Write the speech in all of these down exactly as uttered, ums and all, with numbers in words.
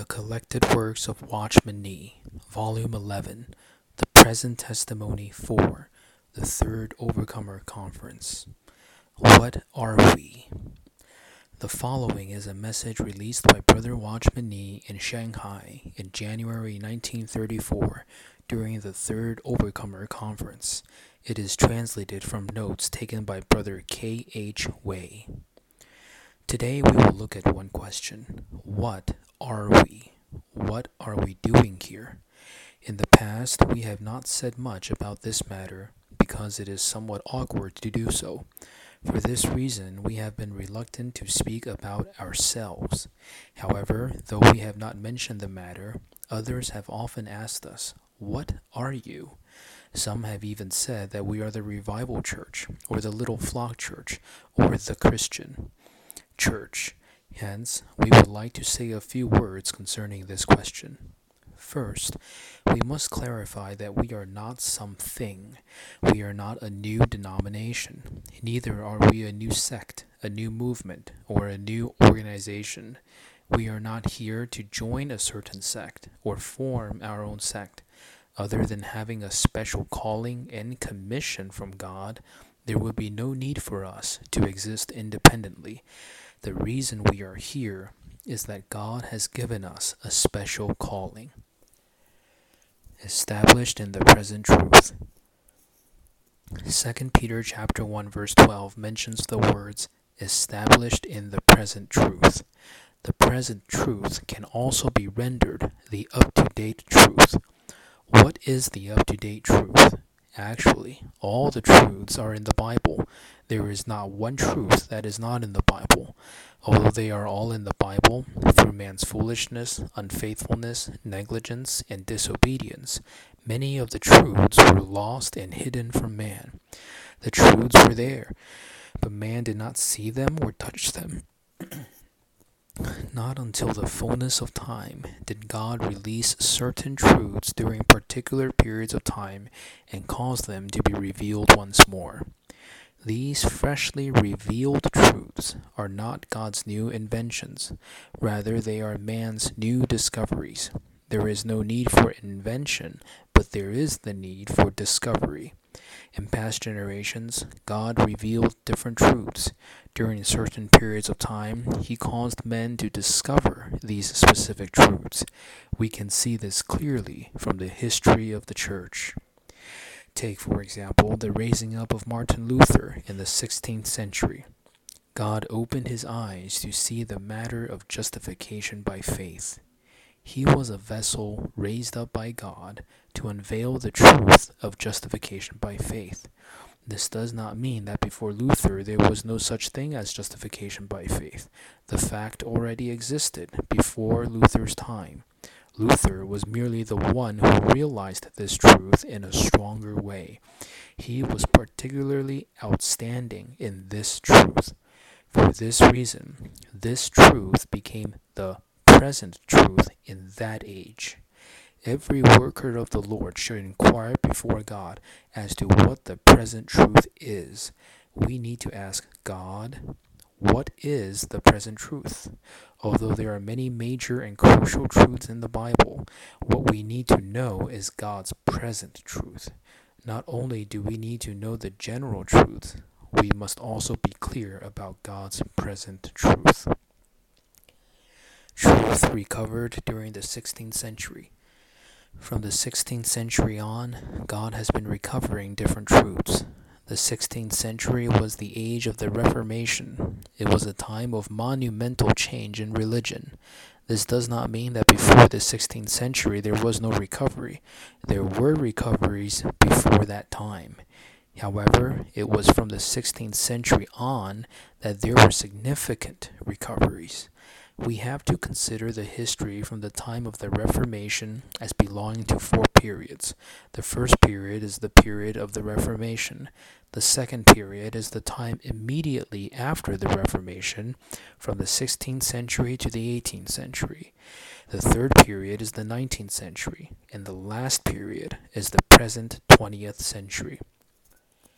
The Collected Works of Watchman Nee, Volume eleven, The Present Testimony for the Third Overcomer Conference. What are we? The following is a message released by Brother Watchman Nee in Shanghai in January nineteen thirty-four during the Third Overcomer Conference. It is translated from notes taken by Brother K H Wei. Today we will look at one question. What are we? What are we doing here? In the past, we have not said much about this matter because it is somewhat awkward to do so. For this reason, we have been reluctant to speak about ourselves. However, though we have not mentioned the matter, others have often asked us, "What are you?" Some have even said that we are the Revival Church, or the Little Flock Church, or the Christian Church. Hence, we would like to say a few words concerning this question. First, we must clarify that we are not something. We are not a new denomination. Neither are we a new sect, a new movement, or a new organization. We are not here to join a certain sect or form our own sect. Other than having a special calling and commission from God, there would be no need for us to exist independently. The reason we are here is that God has given us a special calling. Established in the present truth. Second Peter chapter one verse twelve mentions the words established in the present truth. The present truth can also be rendered the up-to-date truth. What is the up-to-date truth? Actually, all the truths are in the Bible. There is not one truth that is not in the Bible. Although they are all in the Bible, through man's foolishness, unfaithfulness, negligence, and disobedience, many of the truths were lost and hidden from man. The truths were there, but man did not see them or touch them. Not until the fullness of time did God release certain truths during particular periods of time and cause them to be revealed once more. These freshly revealed truths are not God's new inventions. Rather, they are man's new discoveries. There is no need for invention, but there is the need for discovery. In past generations, God revealed different truths. During certain periods of time, He caused men to discover these specific truths. We can see this clearly from the history of the Church. Take, for example, the raising up of Martin Luther in the sixteenth century. God opened his eyes to see the matter of justification by faith. He was a vessel raised up by God to unveil the truth of justification by faith. This does not mean that before Luther there was no such thing as justification by faith. The fact already existed before Luther's time. Luther was merely the one who realized this truth in a stronger way. He was particularly outstanding in this truth. For this reason, this truth became the present truth in that age. Every worker of the Lord should inquire before God as to what the present truth is. We need to ask God, what is the present truth? Although there are many major and crucial truths in the Bible, what we need to know is God's present truth. Not only do we need to know the general truth, we must also be clear about God's present truth. Truth recovered during the sixteenth century. From the sixteenth century on, God has been recovering different truths. The sixteenth century was the age of the Reformation. It was a time of monumental change in religion. This does not mean that before the sixteenth century there was no recovery. There were recoveries before that time. However, it was from the sixteenth century on that there were significant recoveries. We have to consider the history from the time of the Reformation as belonging to four periods. The first period is the period of the Reformation. The second period is the time immediately after the Reformation, from the sixteenth century to the eighteenth century. The third period is the nineteenth century, and the last period is the present twentieth century.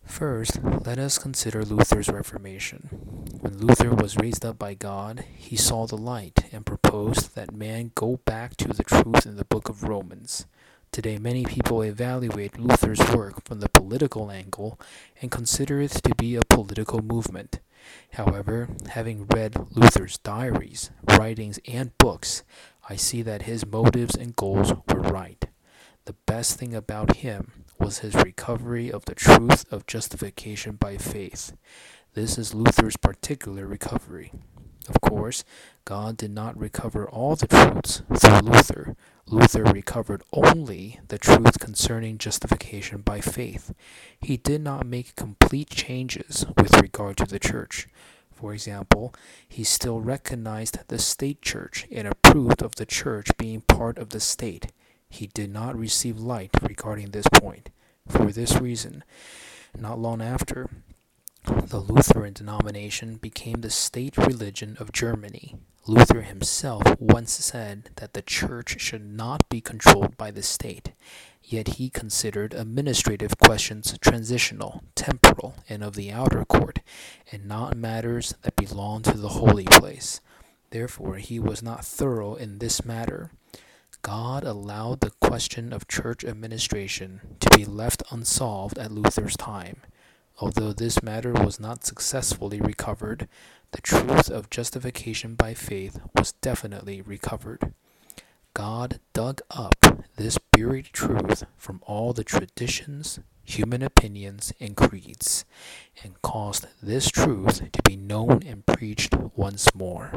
First, let us consider Luther's Reformation. When Luther was raised up by God, he saw the light and proposed that man go back to the truth in the book of Romans. Today, many people evaluate Luther's work from the political angle and consider it to be a political movement. However, having read Luther's diaries, writings, and books, I see that his motives and goals were right. The best thing about him was his recovery of the truth of justification by faith. This is Luther's particular recovery. Of course, God did not recover all the truths through Luther. Luther recovered only the truth concerning justification by faith. He did not make complete changes with regard to the church. For example, he still recognized the state church and approved of the church being part of the state. He did not receive light regarding this point. For this reason, not long after, the Lutheran denomination became the state religion of Germany. Luther himself once said that the church should not be controlled by the state, yet he considered administrative questions transitional, temporal, and of the outer court, and not matters that belong to the holy place. Therefore, he was not thorough in this matter. God allowed the question of church administration to be left unsolved at Luther's time. Although this matter was not successfully recovered, the truth of justification by faith was definitely recovered. God dug up this buried truth from all the traditions, human opinions, and creeds, and caused this truth to be known and preached once more.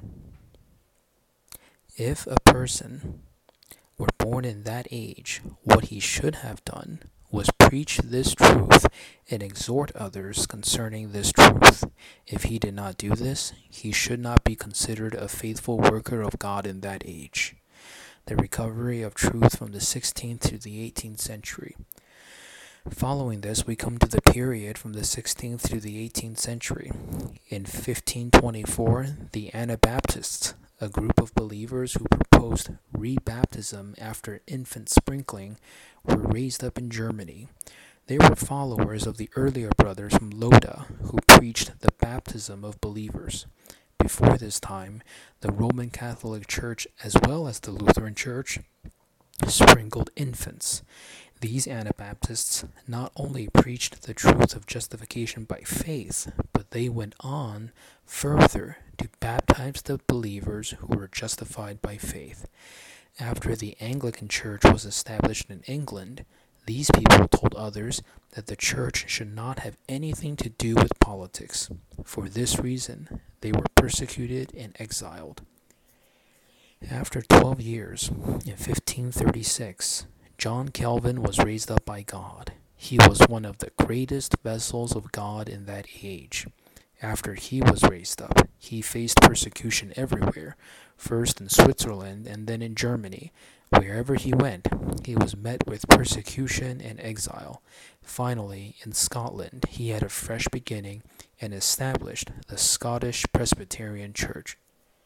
If a person were born in that age, what he should have done was preach this truth and exhort others concerning this truth. If he did not do this, he should not be considered a faithful worker of God in that age. The recovery of truth from the sixteenth to the eighteenth century. Following this, we come to the period from the sixteenth to the eighteenth century. In fifteen twenty-four, the Anabaptists, a group of believers who proposed rebaptism after infant sprinkling, were raised up in Germany. They were followers of the earlier brothers from Lodi, who preached the baptism of believers. Before this time, the Roman Catholic Church, as well as the Lutheran Church, sprinkled infants. These Anabaptists not only preached the truth of justification by faith, but they went on further to baptize the believers who were justified by faith. After the Anglican Church was established in England, these people told others that the church should not have anything to do with politics. For this reason, they were persecuted and exiled. After twelve years, in fifteen thirty-six, John Calvin was raised up by God. He was one of the greatest vessels of God in that age. After he was raised up, he faced persecution everywhere, first in Switzerland and then in Germany. Wherever he went, he was met with persecution and exile. Finally, in Scotland, he had a fresh beginning and established the Scottish Presbyterian Church.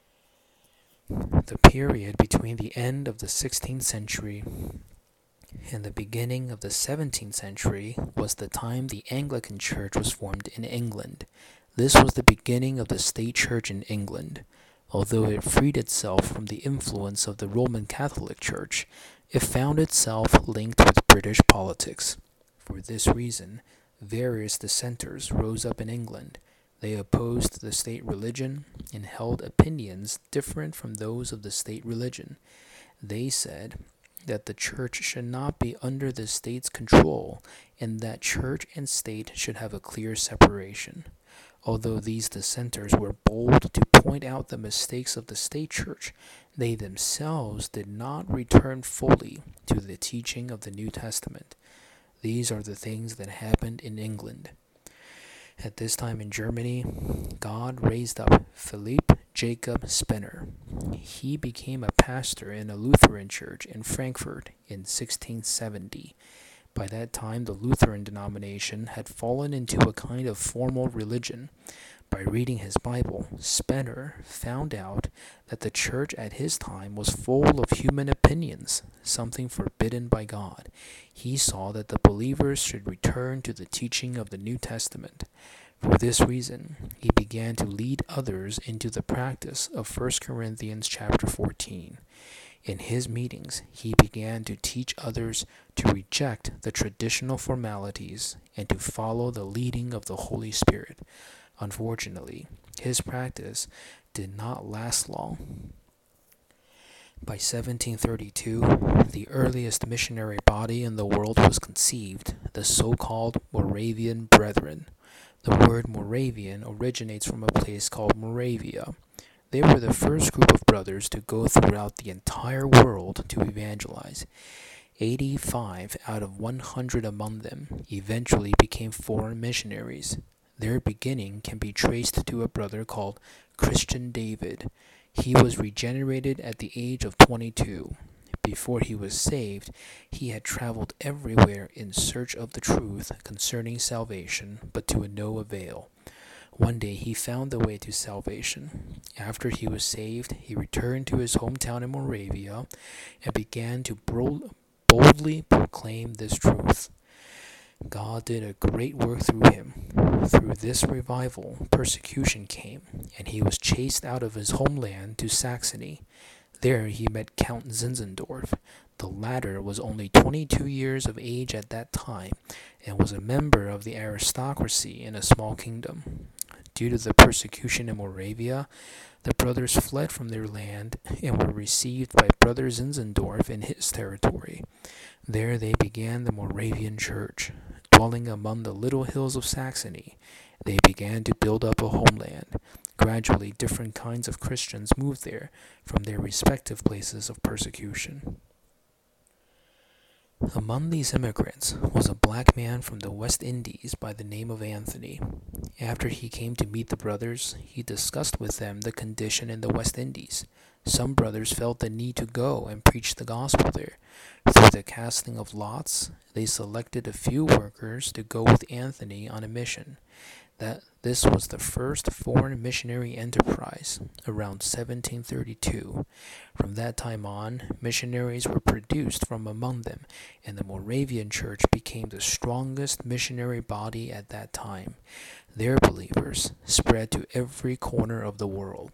The period between the end of the sixteenth century and the beginning of the seventeenth century was the time the Anglican Church was formed in England. This was the beginning of the state church in England. Although it freed itself from the influence of the Roman Catholic Church, it found itself linked with British politics. For this reason, various dissenters rose up in England. They opposed the state religion and held opinions different from those of the state religion. They said that the church should not be under the state's control and that church and state should have a clear separation. Although these dissenters were bold to point out the mistakes of the state church, they themselves did not return fully to the teaching of the New Testament. These are the things that happened in England. At this time in Germany, God raised up Philipp Jacob Spener. He became a pastor in a Lutheran church in Frankfurt in sixteen seventy. By that time, the Lutheran denomination had fallen into a kind of formal religion, By reading his Bible, Spener found out that the church at his time was full of human opinions, something forbidden by God. He saw that the believers should return to the teaching of the New Testament. For this reason, he began to lead others into the practice of First Corinthians chapter fourteen. In his meetings, he began to teach others to reject the traditional formalities and to follow the leading of the Holy Spirit. Unfortunately, his practice did not last long. By seventeen thirty-two, the earliest missionary body in the world was conceived, the so-called Moravian Brethren. The word Moravian originates from a place called Moravia. They were the first group of brothers to go throughout the entire world to evangelize. eighty-five out of one hundred among them eventually became foreign missionaries. Their beginning can be traced to a brother called Christian David. He was regenerated at the age of twenty-two. Before he was saved, he had traveled everywhere in search of the truth concerning salvation, but to no avail. One day he found the way to salvation. After he was saved, he returned to his hometown in Moravia and began to boldly proclaim this truth. God did a great work through him. Through this revival, persecution came, and he was chased out of his homeland to Saxony. There he met Count Zinzendorf. The latter was only twenty-two years of age at that time and was a member of the aristocracy in a small kingdom. Due to the persecution in Moravia, the brothers fled from their land and were received by Brother Zinzendorf in his territory. There they began the Moravian Church. Dwelling among the little hills of Saxony, they began to build up a homeland. Gradually, different kinds of Christians moved there from their respective places of persecution. Among these immigrants was a black man from the West Indies by the name of Anthony. After he came to meet the brothers, he discussed with them the condition in the West Indies. Some brothers felt the need to go and preach the gospel there. Through the casting of lots, they selected a few workers to go with Anthony on a mission. That this was the first foreign missionary enterprise, around seventeen thirty-two. From that time on, missionaries were produced from among them, and the Moravian Church became the strongest missionary body at that time. Their believers spread to every corner of the world.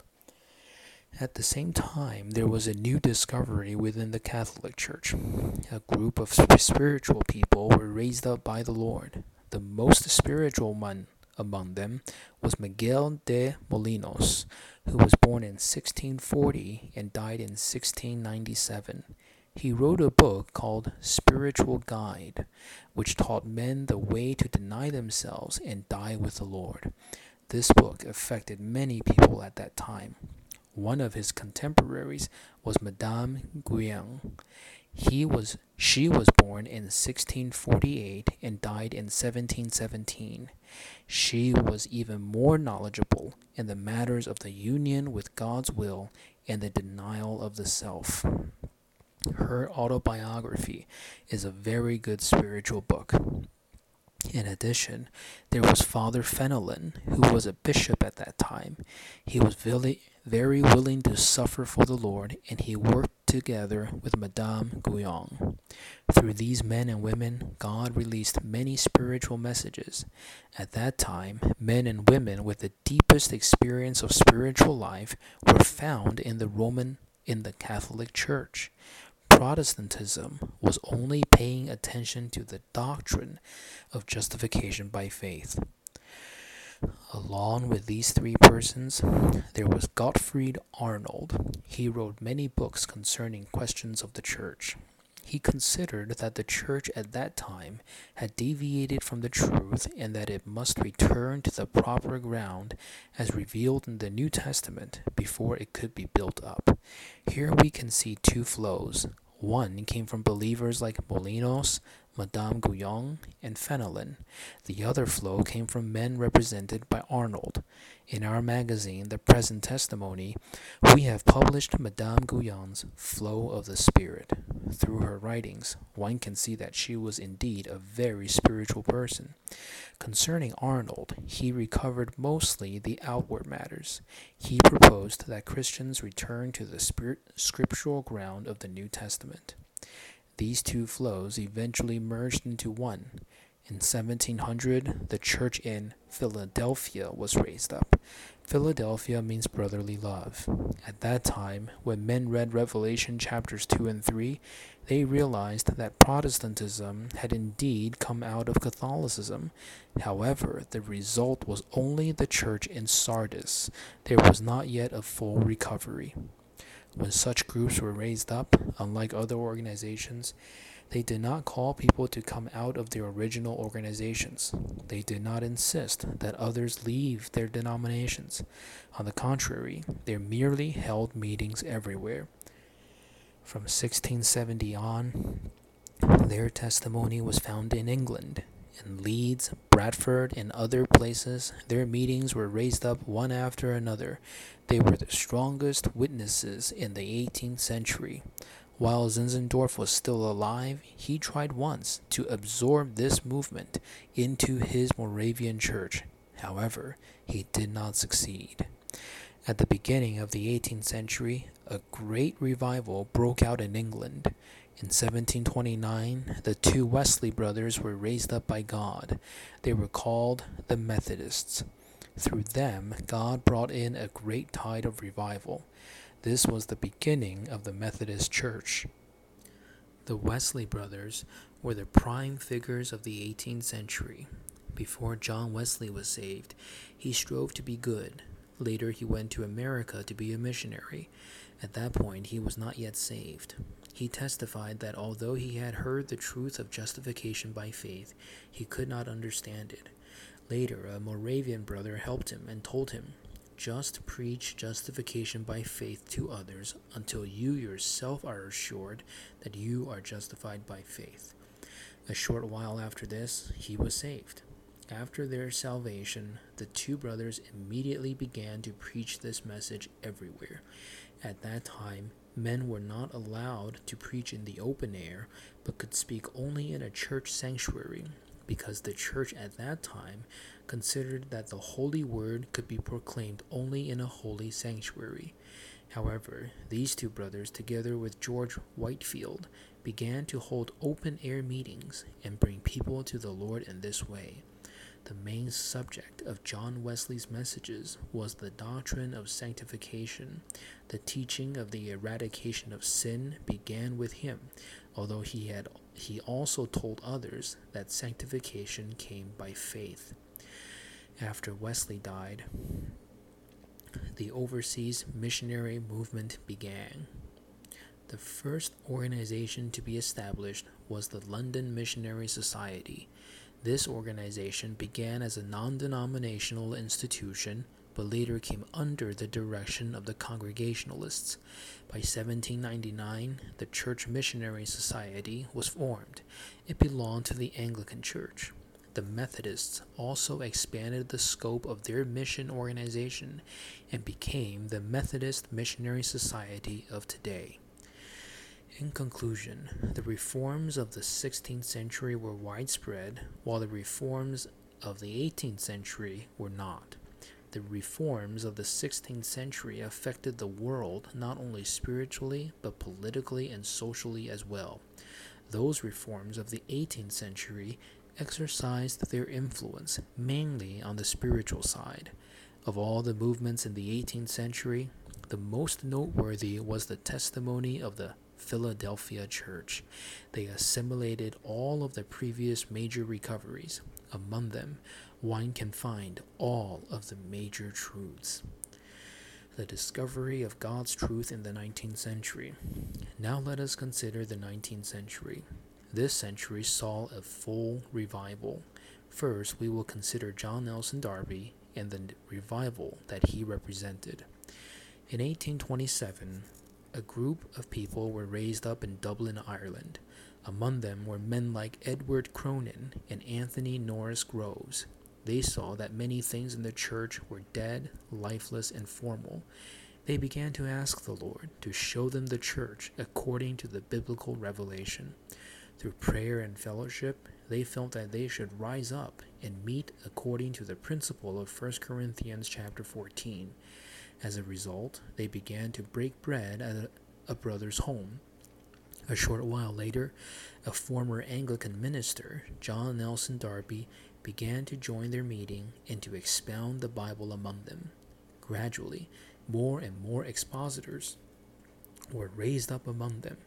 At the same time, there was a new discovery within the Catholic Church. A group of spiritual people were raised up by the Lord. The most spiritual one among them was Miguel de Molinos, who was born in sixteen forty and died in sixteen ninety-seven. He wrote a book called Spiritual Guide, which taught men the way to deny themselves and die with the Lord. This book affected many people at that time. One of his contemporaries was Madame Guyon. He was, she was born in sixteen forty-eight and died in seventeen seventeen. She was even more knowledgeable in the matters of the union with God's will and the denial of the self. Her autobiography is a very good spiritual book. In addition, there was Father Fenelon, who was a bishop at that time. He was very, very willing to suffer for the Lord, and he worked together with Madame Guyon. Through these men and women, God released many spiritual messages. At that time, men and women with the deepest experience of spiritual life were found in the Roman, in the Catholic Church. Protestantism was only paying attention to the doctrine of justification by faith. Along with these three persons, there was Gottfried Arnold. He wrote many books concerning questions of the church. He considered that the church at that time had deviated from the truth and that it must return to the proper ground as revealed in the New Testament before it could be built up. Here we can see two flows. One came from believers like Molinos, Madame Guyon, and Fenelon. The other flow came from men represented by Arnold. In our magazine, The Present Testimony, we have published Madame Guyon's Flow of the Spirit. through her writings, one can see that she was indeed a very spiritual person. Concerning Arnold, he recovered mostly the outward matters. He proposed that Christians return to the spirit, scriptural ground of the New Testament. These two flows eventually merged into one. In seventeen hundred, the church in Philadelphia was raised up. Philadelphia means brotherly love. At that time, when men read Revelation chapters two and three, they realized that Protestantism had indeed come out of Catholicism. However, the result was only the church in Sardis. There was not yet a full recovery. When such groups were raised up, unlike other organizations, they did not call people to come out of their original organizations. They did not insist that others leave their denominations. On the contrary, they merely held meetings everywhere. From sixteen seventy on, their testimony was found in England. In Leeds, Bradford, and other places, their meetings were raised up one after another. They were the strongest witnesses in the eighteenth century. While Zinzendorf was still alive, he tried once to absorb this movement into his Moravian church. However, he did not succeed. At the beginning of the eighteenth century, a great revival broke out in England. In seventeen twenty-nine, the two Wesley brothers were raised up by God. They were called the Methodists. Through them, God brought in a great tide of revival. This was the beginning of the Methodist Church. The Wesley brothers were the prime figures of the eighteenth century. Before John Wesley was saved, he strove to be good. Later, he went to America to be a missionary. At that point, he was not yet saved. He testified that although he had heard the truth of justification by faith, he could not understand it. Later, a Moravian brother helped him and told him, "Just preach justification by faith to others until you yourself are assured that you are justified by faith." A short while after this, he was saved. After their salvation, the two brothers immediately began to preach this message everywhere. At that time, men were not allowed to preach in the open air, but could speak only in a church sanctuary, because the church at that time considered that the holy word could be proclaimed only in a holy sanctuary. However, these two brothers, together with George Whitefield, began to hold open-air meetings and bring people to the Lord in this way. The main subject of John Wesley's messages was the doctrine of sanctification. The teaching of the eradication of sin began with him, although he had he also told others that sanctification came by faith. After Wesley died, the overseas missionary movement began. The first organization to be established was the London Missionary Society. This organization began as a non-denominational institution, but later came under the direction of the Congregationalists. By seventeen ninety-nine, the Church Missionary Society was formed. It belonged to the Anglican Church. The Methodists also expanded the scope of their mission organization and became the Methodist Missionary Society of today. In conclusion, the reforms of the sixteenth century were widespread, while the reforms of the eighteenth century were not. The reforms of the sixteenth century affected the world not only spiritually, but politically and socially as well. Those reforms of the eighteenth century exercised their influence mainly on the spiritual side. Of all the movements in the eighteenth century, the most noteworthy was the testimony of the Philadelphia Church. They assimilated all of the previous major recoveries. Among them, one can find all of the major truths. The discovery of God's truth in the nineteenth century. Now let us consider the nineteenth century. This century saw a full revival. First, we will consider John Nelson Darby and the revival that he represented. In eighteen twenty-seven, a group of people were raised up in Dublin, Ireland. Among them were men like Edward Cronin and Anthony Norris Groves. They saw that many things in the church were dead, lifeless, and formal. They began to ask the Lord to show them the church according to the biblical revelation. Through prayer and fellowship, they felt that they should rise up and meet according to the principle of First Corinthians chapter fourteen. As a result, they began to break bread at a, a brother's home. A short while later, a former Anglican minister, John Nelson Darby, began to join their meeting and to expound the Bible among them. Gradually, more and more expositors were raised up among them,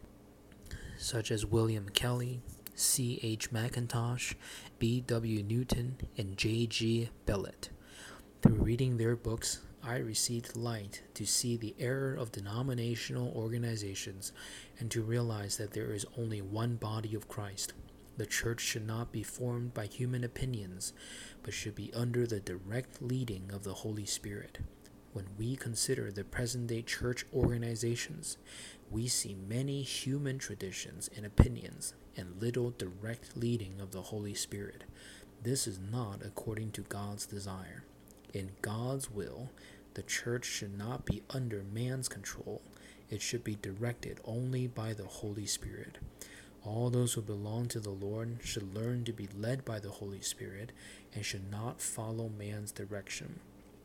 such as William Kelly, C H Mackintosh, B W Newton, and J G Bellett. Through reading their books, I received light to see the error of denominational organizations and to realize that there is only one body of Christ. The church should not be formed by human opinions, but should be under the direct leading of the Holy Spirit. When we consider the present-day church organizations, we see many human traditions and opinions and little direct leading of the Holy Spirit. This is not according to God's desire. In God's will, the church should not be under man's control. It should be directed only by the Holy Spirit. All those who belong to the Lord should learn to be led by the Holy Spirit and should not follow man's direction.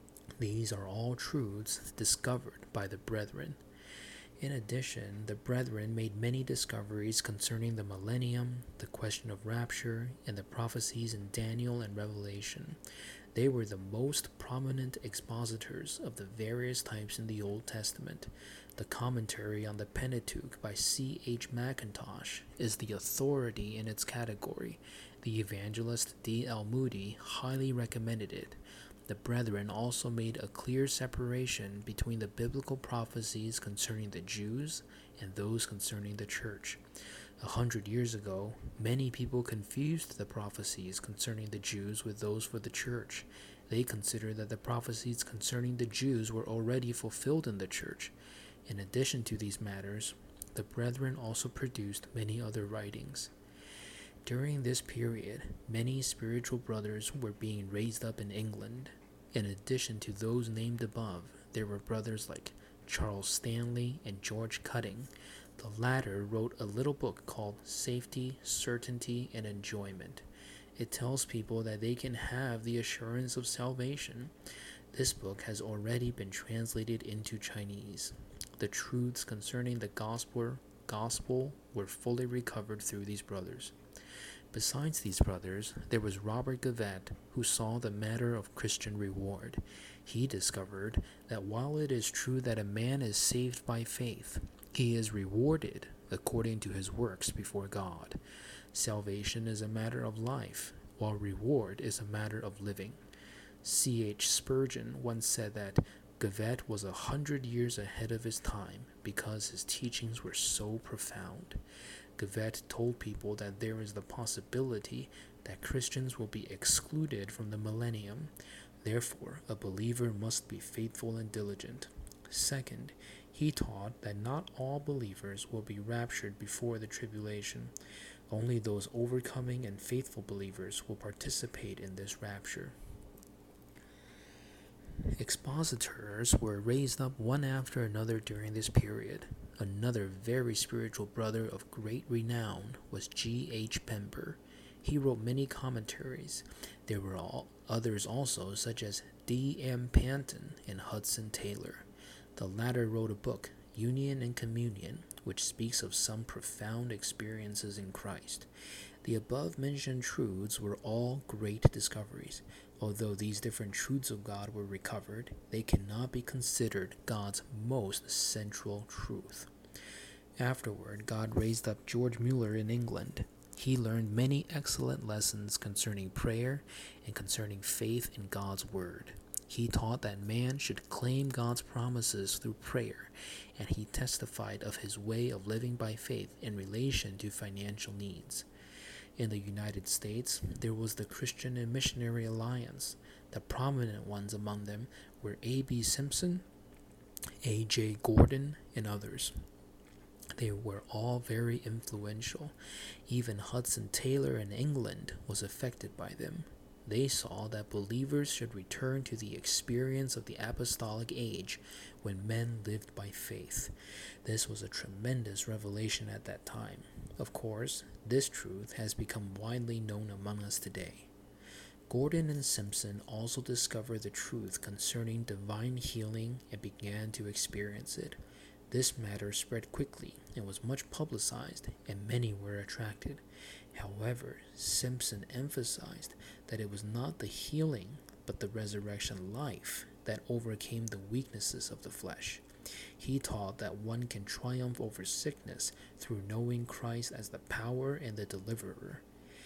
These are all truths discovered by the brethren. In addition, the brethren made many discoveries concerning the millennium, the question of rapture, and the prophecies in Daniel and Revelation. They were the most prominent expositors of the various types in the Old Testament. The commentary on the Pentateuch by C H Mackintosh is the authority in its category. The evangelist D L Moody highly recommended it. The brethren also made a clear separation between the biblical prophecies concerning the Jews and those concerning the church. A hundred years ago, many people confused the prophecies concerning the Jews with those for the church. They considered that the prophecies concerning the Jews were already fulfilled in the church. In addition to these matters, the brethren also produced many other writings. During this period, many spiritual brothers were being raised up in England. In addition to those named above, there were brothers like Charles Stanley and George Cutting. The latter wrote a little book called Safety, Certainty, and Enjoyment. It tells people that they can have the assurance of salvation. This book has already been translated into Chinese. The truths concerning the gospel, gospel were fully recovered through these brothers. Besides these brothers, there was Robert Gavet, who saw the matter of Christian reward. He discovered that while it is true that a man is saved by faith, he is rewarded according to his works before God. Salvation is a matter of life, while reward is a matter of living. C H Spurgeon once said that Gavet was a hundred years ahead of his time because his teachings were so profound. Gavet told people that there is the possibility that Christians will be excluded from the millennium. Therefore, a believer must be faithful and diligent. Second, he taught that not all believers will be raptured before the tribulation. Only those overcoming and faithful believers will participate in this rapture. Expositors were raised up one after another during this period. Another very spiritual brother of great renown was G H Pember. He wrote many commentaries. There were all others also, such as D M Panton and Hudson Taylor. The latter wrote a book, Union and Communion, which speaks of some profound experiences in Christ. The above-mentioned truths were all great discoveries. Although these different truths of God were recovered, they cannot be considered God's most central truth. Afterward, God raised up George Mueller in England. He learned many excellent lessons concerning prayer and concerning faith in God's Word. He taught that man should claim God's promises through prayer, and he testified of his way of living by faith in relation to financial needs. In the United States, there was the Christian and Missionary Alliance. The prominent ones among them were A B Simpson, A J Gordon, and others. They were all very influential. Even Hudson Taylor in England was affected by them. They saw that believers should return to the experience of the apostolic age when men lived by faith. This was a tremendous revelation at that time. Of course, this truth has become widely known among us today. Gordon and Simpson also discovered the truth concerning divine healing and began to experience it. This matter spread quickly and was much publicized, and many were attracted. However, Simpson emphasized that it was not the healing, but the resurrection life that overcame the weaknesses of the flesh. He taught that one can triumph over sickness through knowing Christ as the power and the deliverer.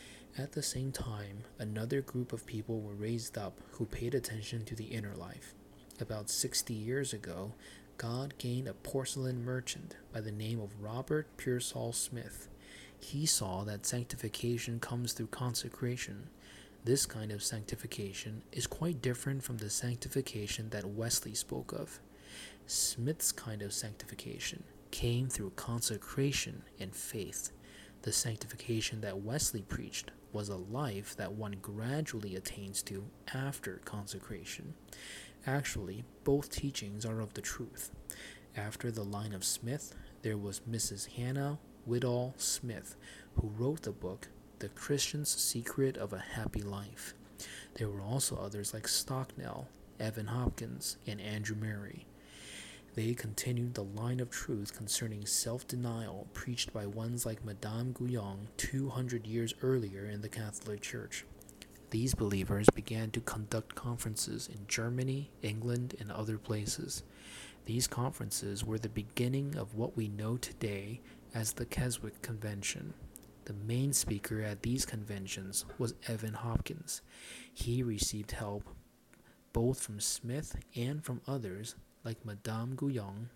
At the same time, another group of people were raised up who paid attention to the inner life. About sixty years ago, God gained a porcelain merchant by the name of Robert Pearsall Smith. He saw that sanctification comes through consecration. This kind of sanctification is quite different from the sanctification that Wesley spoke of. Smith's kind of sanctification came through consecration and faith. The sanctification that Wesley preached was a life that one gradually attains to after consecration. Actually, both teachings are of the truth. After the line of Smith, there was Missus Hannah Whitall Smith, who wrote the book, The Christian's Secret of a Happy Life. There were also others like Stocknell, Evan Hopkins, and Andrew Murray. They continued the line of truth concerning self-denial preached by ones like Madame Guyon two hundred years earlier in the Catholic Church. These believers began to conduct conferences in Germany, England, and other places. These conferences were the beginning of what we know today as the Keswick Convention. The main speaker at these conventions was Evan Hopkins. He received help both from Smith and from others like Madame Guyon,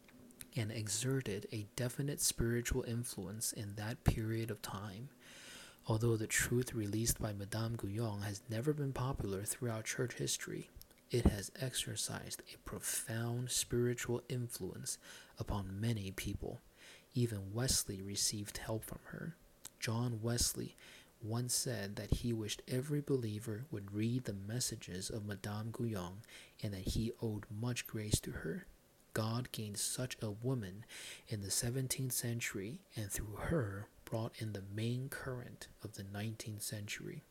and exerted a definite spiritual influence in that period of time. Although the truth released by Madame Guyon has never been popular throughout church history, it has exercised a profound spiritual influence upon many people. Even Wesley received help from her. John Wesley once said that he wished every believer would read the messages of Madame Guyon and that he owed much grace to her. God gained such a woman in the seventeenth century and through her brought in the main current of the nineteenth century.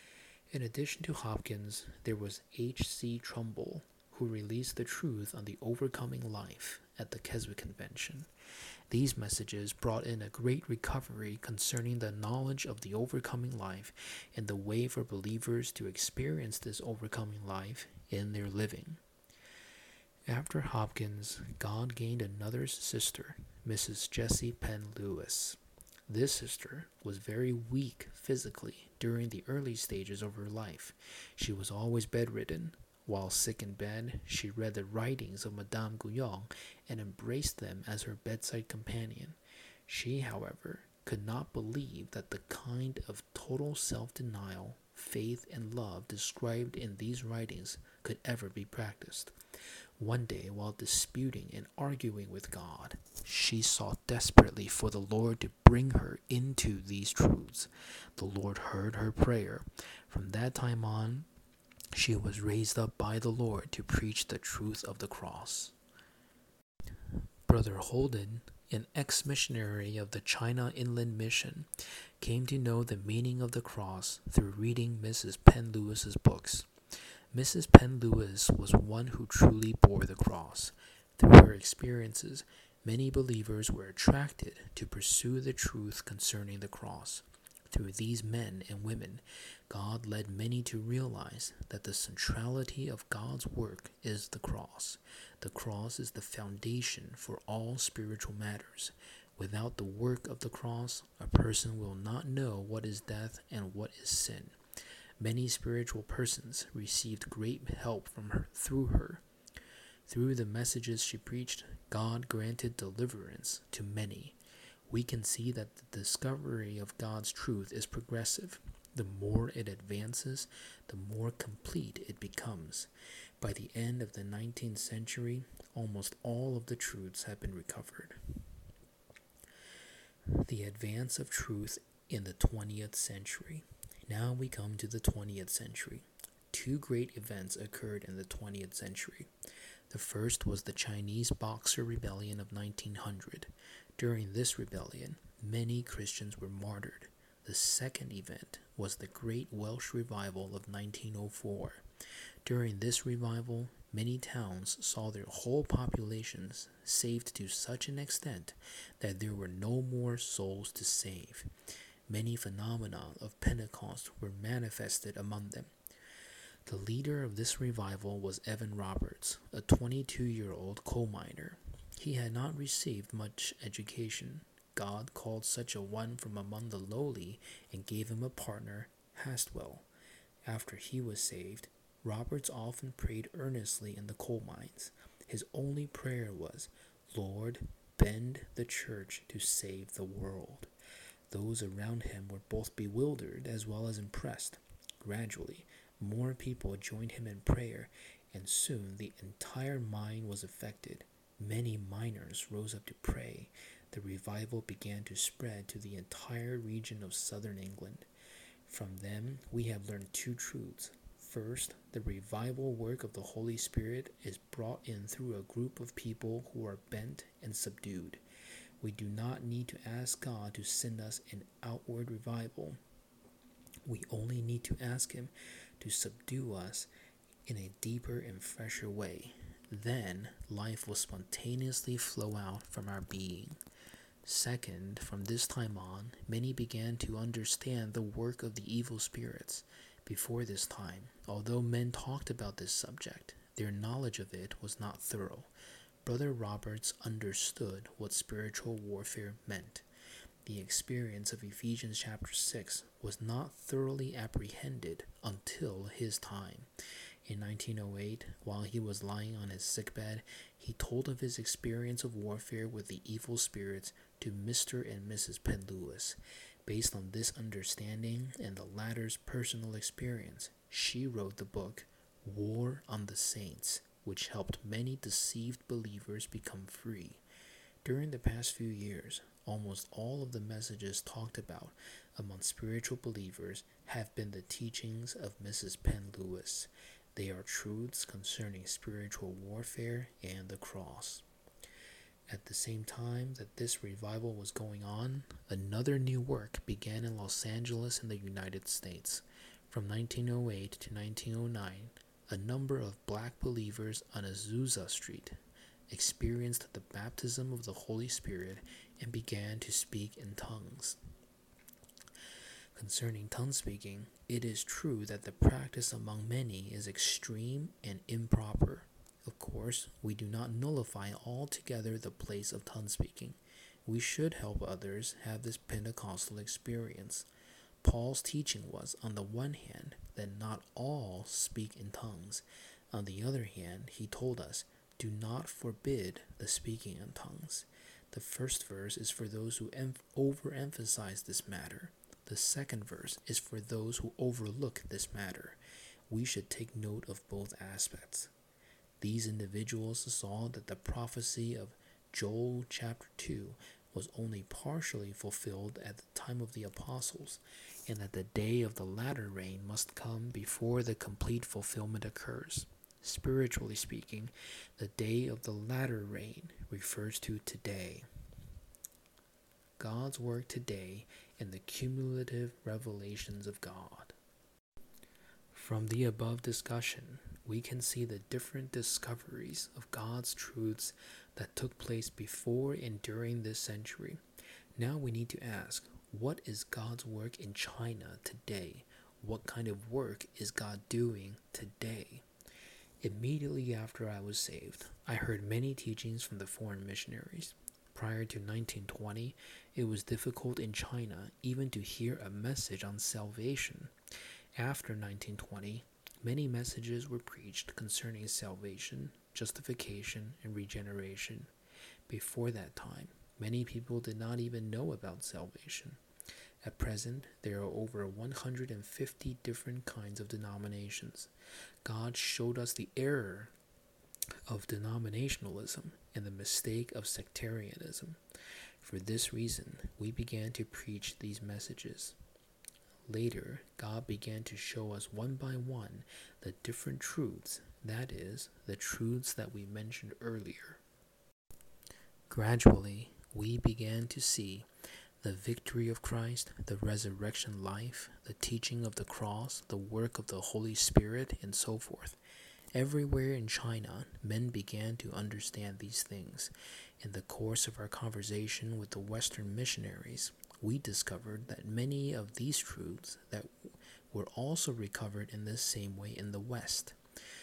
In addition to Hopkins, there was H C Trumbull, who released the truth on the overcoming life at the Keswick Convention. These messages brought in a great recovery concerning the knowledge of the overcoming life and the way for believers to experience this overcoming life in their living. After Hopkins, God gained another sister, Missus Jessie Penn Lewis. This sister was very weak physically during the early stages of her life. She was always bedridden. While sick in bed, she read the writings of Madame Guyon and embraced them as her bedside companion. She, however, could not believe that the kind of total self-denial, faith, and love described in these writings could ever be practiced. One day, while disputing and arguing with God, she sought desperately for the Lord to bring her into these truths. The Lord heard her prayer. From that time on, she was raised up by the Lord to preach the truth of the cross. Brother Holden, an ex-missionary of the China Inland Mission, came to know the meaning of the cross through reading Missus Penn Lewis's books. Missus Penn Lewis was one who truly bore the cross. Through her experiences, many believers were attracted to pursue the truth concerning the cross. Through these men and women, God led many to realize that the centrality of God's work is the cross. The cross is the foundation for all spiritual matters. Without the work of the cross, a person will not know what is death and what is sin. Many spiritual persons received great help from her through her. Through the messages she preached, God granted deliverance to many. We can see that the discovery of God's truth is progressive. The more it advances, the more complete it becomes. By the end of the nineteenth century, almost all of the truths have been recovered. The advance of truth in the twentieth century. Now we come to the twentieth century. Two great events occurred in the twentieth century. The first was the Chinese Boxer Rebellion of nineteen hundred. During this rebellion, many Christians were martyred. The second event was the Great Welsh Revival of nineteen oh four. During this revival, many towns saw their whole populations saved to such an extent that there were no more souls to save. Many phenomena of Pentecost were manifested among them. The leader of this revival was Evan Roberts, a twenty-two-year-old coal miner. He had not received much education. God called such a one from among the lowly and gave him a partner, Hastwell. After he was saved, Roberts often prayed earnestly in the coal mines. His only prayer was, "Lord, bend the church to save the world." Those around him were both bewildered as well as impressed. Gradually, more people joined him in prayer, and soon the entire mine was affected. Many miners rose up to pray. The revival began to spread to the entire region of southern England. From them, we have learned two truths. First, the revival work of the Holy Spirit is brought in through a group of people who are bent and subdued. We do not need to ask God to send us an outward revival. We only need to ask Him to subdue us in a deeper and fresher way. Then, life will spontaneously flow out from our being. Second, from this time on, many began to understand the work of the evil spirits. Before this time, although men talked about this subject, their knowledge of it was not thorough. Brother Roberts understood what spiritual warfare meant. The experience of Ephesians chapter six was not thoroughly apprehended until his time. In nineteen oh eight, while he was lying on his sickbed, he told of his experience of warfare with the evil spirits to Mister and Missus Penn Lewis. Based on this understanding and the latter's personal experience, she wrote the book War on the Saints, which helped many deceived believers become free. During the past few years, almost all of the messages talked about among spiritual believers have been the teachings of Missus Penn Lewis. They are truths concerning spiritual warfare and the cross. At the same time that this revival was going on, another new work began in Los Angeles in the United States. From nineteen oh eight to nineteen oh nine, a number of black believers on Azusa Street experienced the baptism of the Holy Spirit and began to speak in tongues. Concerning tongue speaking, it is true that the practice among many is extreme and improper. Of course, we do not nullify altogether the place of tongue speaking. We should help others have this Pentecostal experience. Paul's teaching was, on the one hand, that not all speak in tongues. On the other hand, he told us, do not forbid the speaking in tongues. The first verse is for those who em- overemphasize this matter. The second verse is for those who overlook this matter. We should take note of both aspects. These individuals saw that the prophecy of Joel chapter two was only partially fulfilled at the time of the apostles, and that the day of the latter rain must come before the complete fulfillment occurs. Spiritually speaking, the day of the latter rain refers to today. God's work today and the cumulative revelations of God. From the above discussion, we can see the different discoveries of God's truths that took place before and during this century. Now we need to ask, what is God's work in China today? What kind of work is God doing today? Immediately after I was saved, I heard many teachings from the foreign missionaries. Prior to nineteen twenty, it was difficult in China even to hear a message on salvation. After nineteen twenty, many messages were preached concerning salvation, justification, and regeneration. Before that time, many people did not even know about salvation. At present, there are over one hundred fifty different kinds of denominations. God showed us the error of denominationalism and the mistake of sectarianism. For this reason, we began to preach these messages. Later, God began to show us one by one the different truths, that is, the truths that we mentioned earlier. Gradually, we began to see the victory of Christ, the resurrection life, the teaching of the cross, the work of the Holy Spirit, and so forth. Everywhere in China, men began to understand these things. In the course of our conversation with the Western missionaries, we discovered that many of these truths that were also recovered in the same way in the West.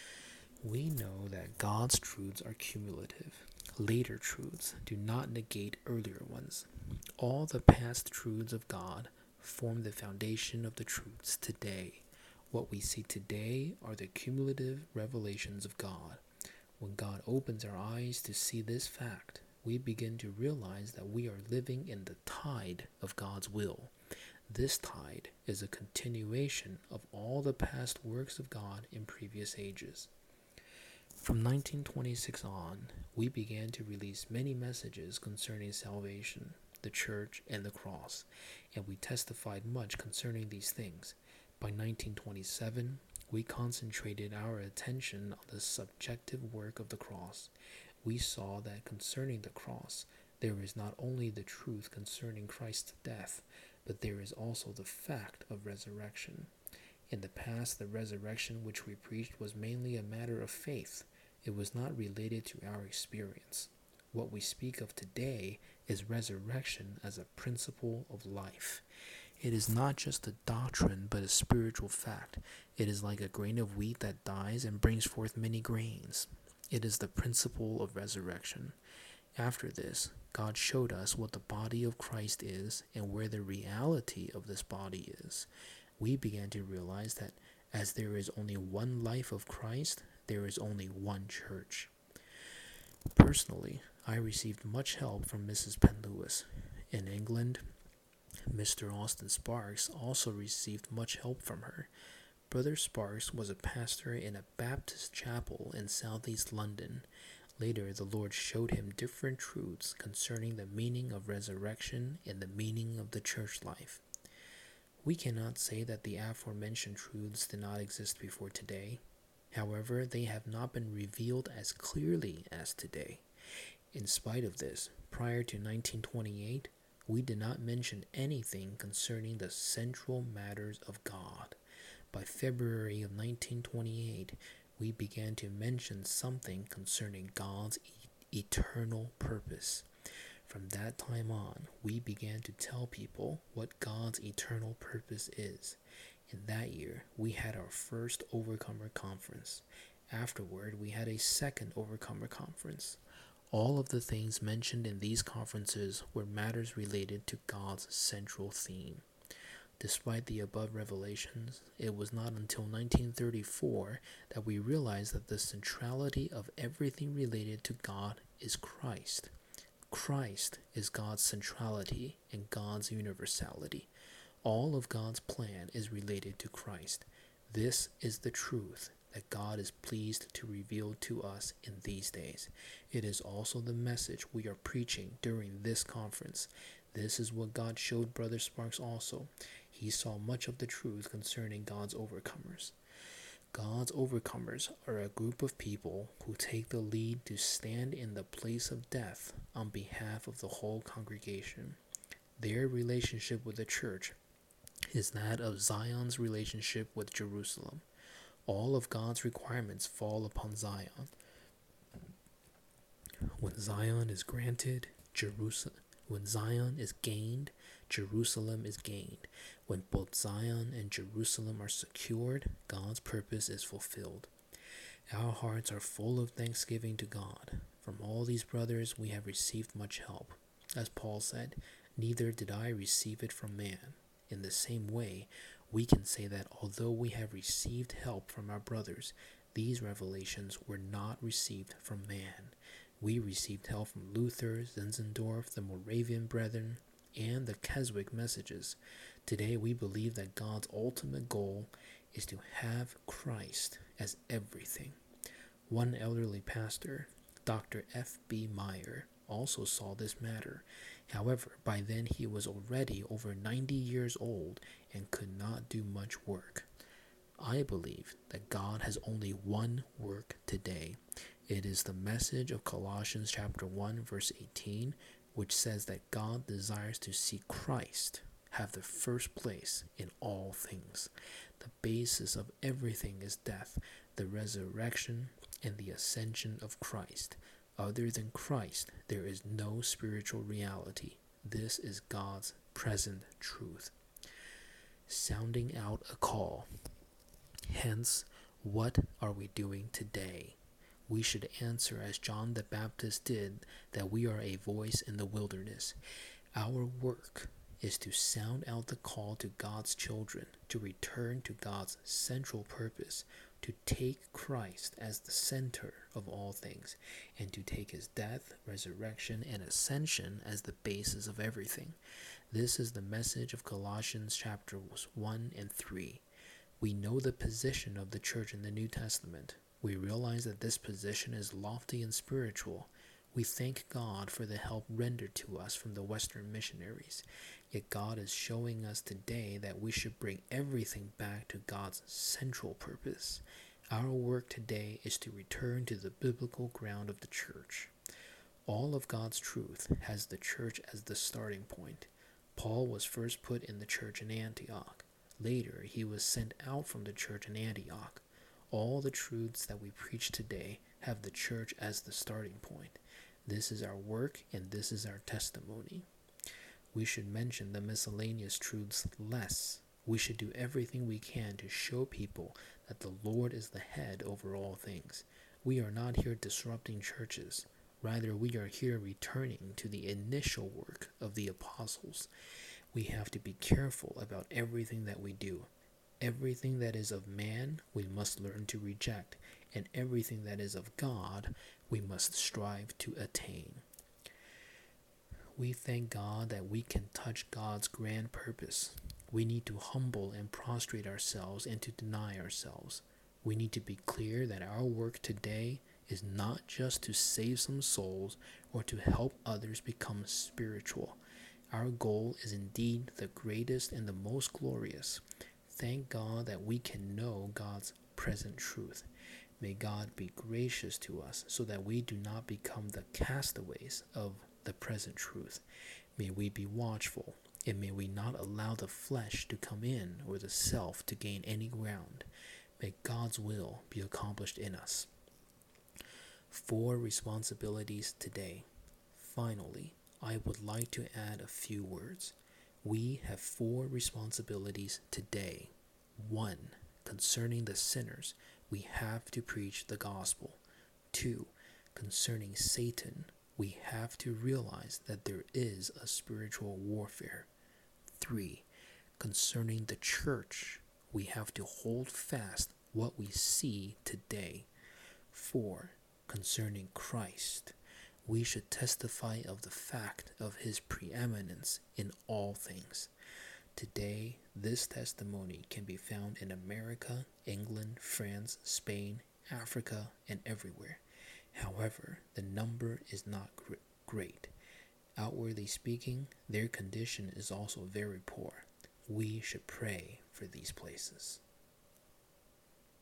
We know that God's truths are cumulative. Later truths do not negate earlier ones. All the past truths of God form the foundation of the truths today. What we see today are the cumulative revelations of God. When God opens our eyes to see this fact, we begin to realize that we are living in the tide of God's will. This tide is a continuation of all the past works of God in previous ages. From nineteen twenty-six on, we began to release many messages concerning salvation, the church, and the cross, and we testified much concerning these things. By nineteen twenty-seven, we concentrated our attention on the subjective work of the cross. We saw that concerning the cross, there is not only the truth concerning Christ's death, but there is also the fact of resurrection. In the past, the resurrection which we preached was mainly a matter of faith. It was not related to our experience. What we speak of today is resurrection as a principle of life. It is not just a doctrine, but a spiritual fact. It is like a grain of wheat that dies and brings forth many grains. It is the principle of resurrection. After this, God showed us what the body of Christ is and where the reality of this body is. We began to realize that as there is only one life of Christ, there is only one church. Personally, I received much help from Missus Penn Lewis. In England, Mister Austin Sparks also received much help from her. Brother Sparks was a pastor in a Baptist chapel in southeast London. Later, the Lord showed him different truths concerning the meaning of resurrection and the meaning of the church life. We cannot say that the aforementioned truths did not exist before today. However, they have not been revealed as clearly as today. In spite of this, prior to nineteen twenty-eight, we did not mention anything concerning the central matters of God. By February of nineteen twenty-eight, we began to mention something concerning God's e- eternal purpose. From that time on, we began to tell people what God's eternal purpose is. In that year, we had our first Overcomer Conference. Afterward, we had a second Overcomer Conference. All of the things mentioned in these conferences were matters related to God's central theme. Despite the above revelations, it was not until nineteen thirty-four that we realized that the centrality of everything related to God is Christ. Christ is God's centrality and God's universality. All of God's plan is related to Christ. This is the truth that God is pleased to reveal to us in these days. It is also the message we are preaching during this conference. This is what God showed Brother Sparks also. He saw much of the truth concerning God's overcomers. God's overcomers are a group of people who take the lead to stand in the place of death on behalf of the whole congregation. Their relationship with the church is that of Zion's relationship with Jerusalem. All of God's requirements fall upon Zion. When Zion is granted, Jerusalem, when Zion is gained, Jerusalem is gained. When both Zion and Jerusalem are secured, God's purpose is fulfilled. Our hearts are full of thanksgiving to God. From all these brothers we have received much help. As Paul said, neither did I receive it from man. In the same way, we can say that although we have received help from our brothers, these revelations were not received from man. We received help from Luther, Zinzendorf, the Moravian Brethren, and the Keswick messages. Today we believe that God's ultimate goal is to have Christ as everything. One elderly pastor, Doctor F B Meyer, also saw this matter. However, by then he was already over ninety years old and could not do much work. I believe that God has only one work today. It is the message of Colossians chapter one verse eighteen, which says that God desires to see Christ have the first place in all things. The basis of everything is death, the resurrection, and the ascension of Christ. Other than Christ, there is no spiritual reality. This is God's present truth. Sounding out a call. Hence, what are we doing today? We should answer as John the Baptist did, that we are a voice in the wilderness. Our work is to sound out the call to God's children, to return to God's central purpose, to take Christ as the center of all things, and to take his death, resurrection, and ascension as the basis of everything. This is the message of Colossians chapters one and three. We know the position of the church in the New Testament. We realize that this position is lofty and spiritual. We thank God for the help rendered to us from the Western missionaries. Yet God is showing us today that we should bring everything back to God's central purpose. Our work today is to return to the biblical ground of the church. All of God's truth has the church as the starting point. Paul was first put in the church in Antioch. Later, he was sent out from the church in Antioch. All the truths that we preach today have the church as the starting point. This is our work and this is our testimony. We should mention the miscellaneous truths less. We should do everything we can to show people that the Lord is the head over all things. We are not here disrupting churches. Rather, we are here returning to the initial work of the apostles. We have to be careful about everything that we do. Everything that is of man, we must learn to reject, and everything that is of God, we must strive to attain. We thank God that we can touch God's grand purpose. We need to humble and prostrate ourselves and to deny ourselves. We need to be clear that our work today is not just to save some souls or to help others become spiritual. Our goal is indeed the greatest and the most glorious. Thank God that we can know God's present truth. May God be gracious to us so that we do not become the castaways of the present truth. May we be watchful, and may we not allow the flesh to come in or the self to gain any ground. May God's will be accomplished in us. Four responsibilities today. Finally, I would like to add a few words. We have four responsibilities today. One, concerning the sinners, we have to preach the gospel. Two, concerning Satan, we have to realize that there is a spiritual warfare. Three, concerning the church, we have to hold fast what we see today. Four, concerning Christ, we should testify of the fact of his preeminence in all things. Today, this testimony can be found in America, England, France, Spain, Africa, and everywhere. However, the number is not gr- great. Outwardly speaking, their condition is also very poor. We should pray for these places.